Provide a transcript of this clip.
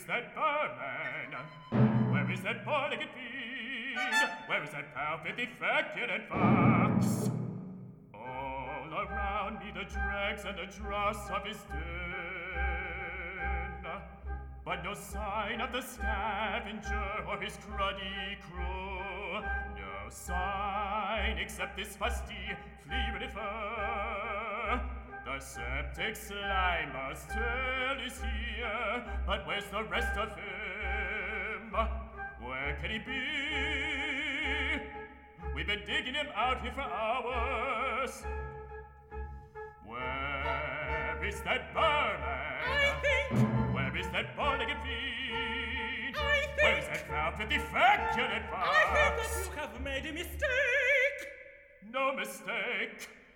that barman? Where is that four-legged fiend? Where is that perfectly feculent fox? All around me the dregs and the dross of his den, but no sign of the scavenger or his cruddy crew. No sign except this fusty, flea-ridden fur. The septic Slimer's tail is here, but where's the rest of him? Where can he be? We've been digging him out here for hours. Where is that barman? I think. Where is that four-legged fiend? I think. Where is that perfectly feculent fox? I think that you have made a mistake. No mistake.